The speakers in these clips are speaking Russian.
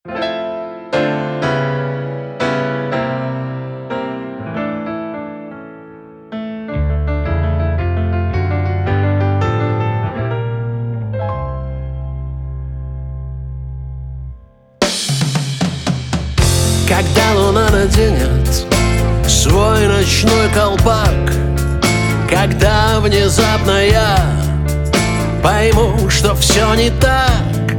Когда луна наденет свой ночной колпак, когда внезапно я пойму, что все не так,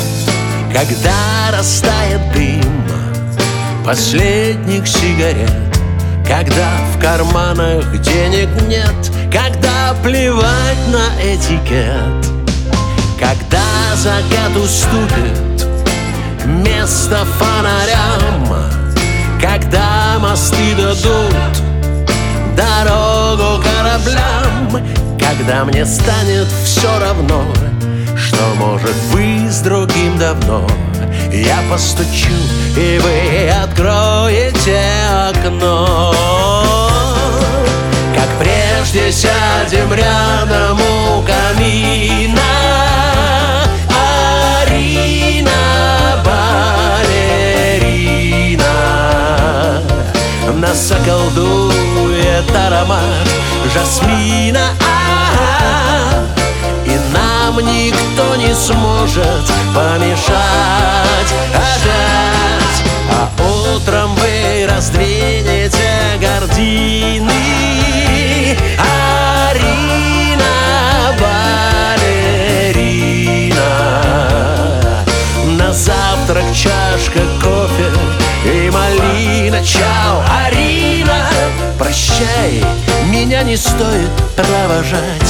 когда растает дым последних сигарет, когда в карманах денег нет, когда плевать на этикет, когда закат уступит место фонарям, когда мосты дадут дорогу кораблям, когда мне станет все равно, что может быть с другим давно, я постучу, и вы откроете окно. Как прежде сядем рядом у камина, Арина, балерина, нас околдует аромат жасмина, и нам никто не сможет помешать опять. А утром вы раздвинете гардины, Арина, балерина, на завтрак чашка кофе и малина. Чао, Арина, прощай, меня не стоит провожать.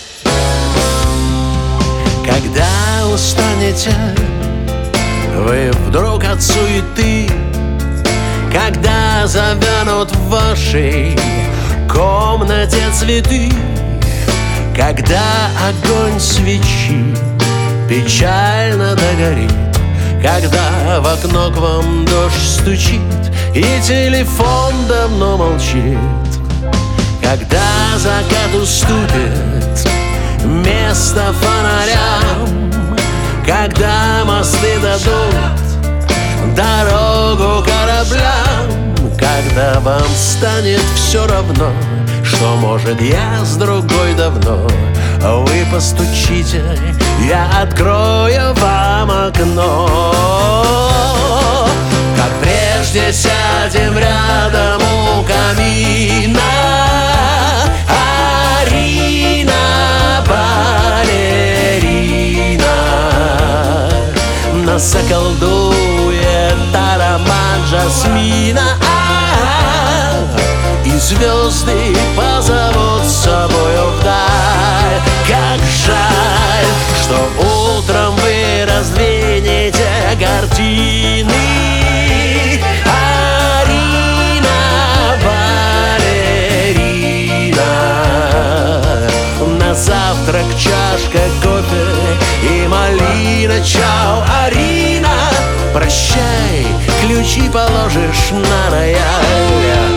Когда устанете вы вдруг от суеты, когда завянут в вашей комнате цветы, когда огонь свечи печально догорит, когда в окно к вам дождь стучит и телефон давно молчит, когда закат уступит место фонарям, когда мосты дадут дорогу кораблям, когда вам станет все равно, что, может, я с другой давно, вы постучите, я открою вам окно. Как прежде сядем рядом у камина, Арина, балерина, нас околдует аромат жасмина, и звезды позовут с собою вдаль. Как жаль, что утром вы раздвинете гардины, Арина, балерина, на завтрак чашка кофе и малина. Чао, Арина, прощай, ключи положишь на рояль.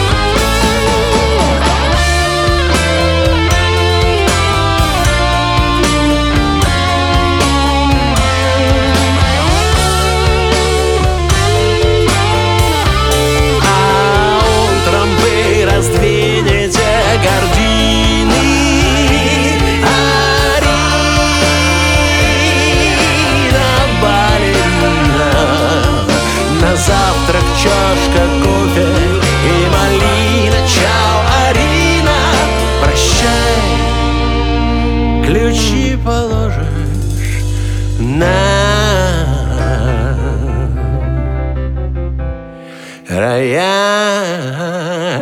Раздвинете гардины, Арина, балерина, на завтрак чашка кофе и малина. Чао, Арина, прощай, ключи положишь на рояль.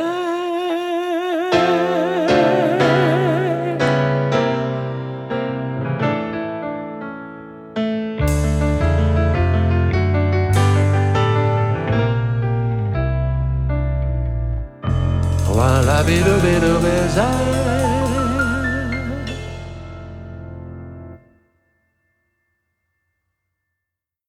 La la bi do bi do bi za.